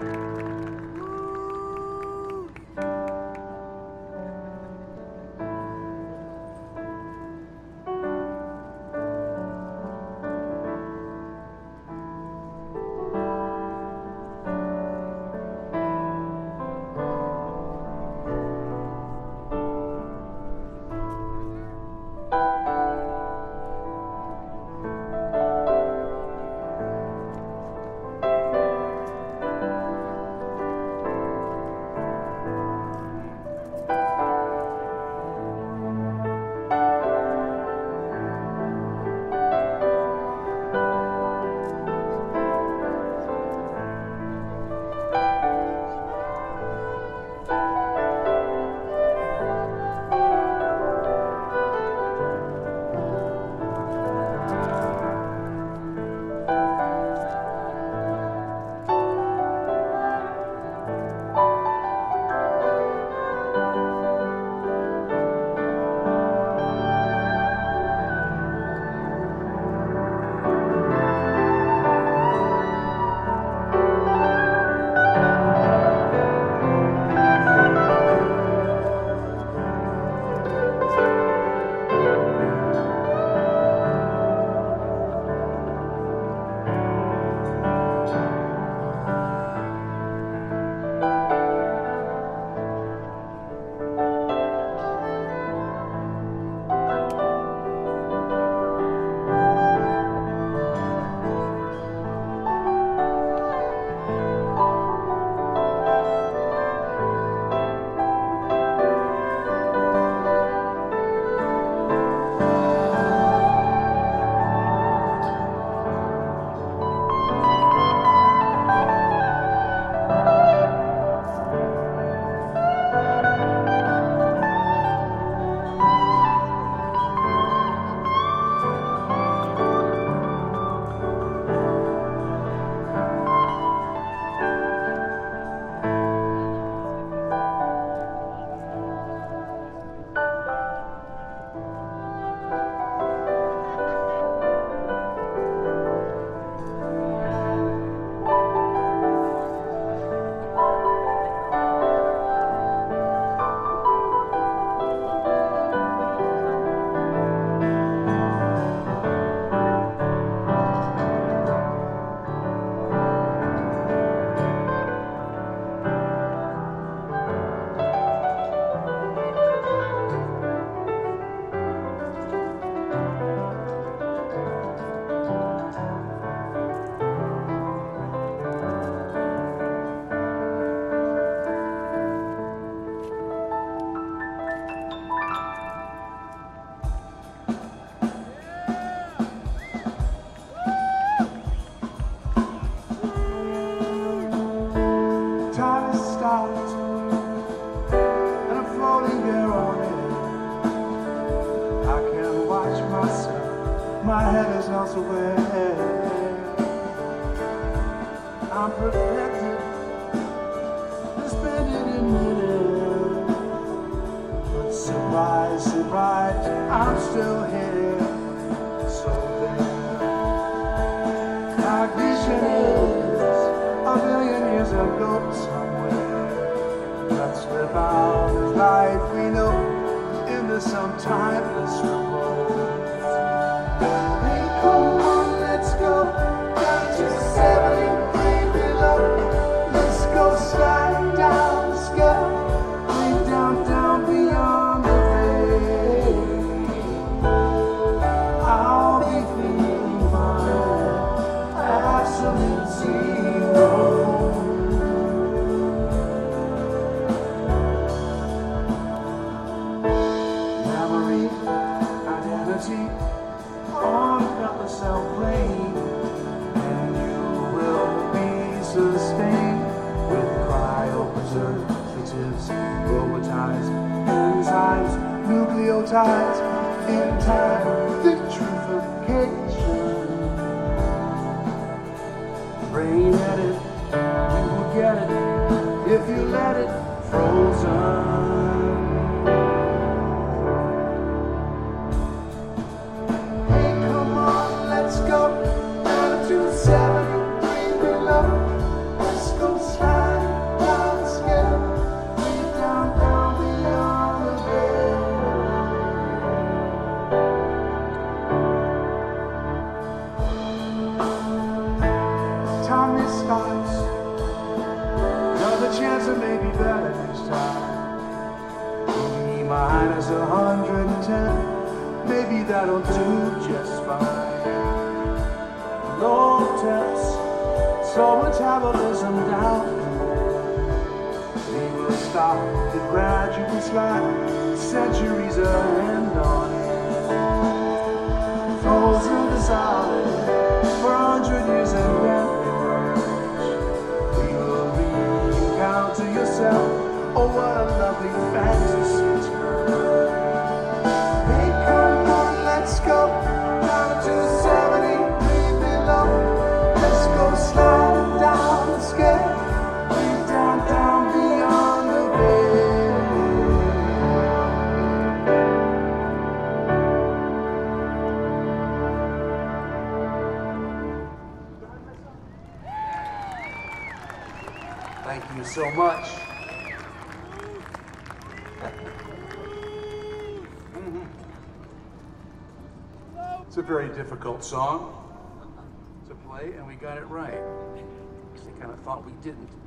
My head is elsewhere. I'm perfected, suspended in midair. But surprise, surprise, I'm still here. So there, cognition is a billion years ago somewhere. Let's live out this life we know into some timeless remote. Hey, come on, let's go down to 73 below. Let's go sliding down the sky, way down, down beyond the bay. I'll be feeling fine, absolute zero. Memory, identity, on the self-blame, and you will be sustained with cryopreservatives, robotized enzymes, nucleotides, in time, vitrification. Brain edit, you will get it if you let it frozen. Let's go down to 73 below. Let's go slide. 10, maybe that'll do just fine. Low temps, so metabolism down. We will stop the gradual slide, centuries ahead on it. Frozen to solid for 100 years and then emerge. We will re-encounter yourself. Oh, what a lovely fantasy turn. Hey, come on, let's go down to 70 below. Let's go sliding down the scale, way down, down beyond the veil. Thank you so much. It's a very difficult song to play, and we got it right. I kind of thought we didn't.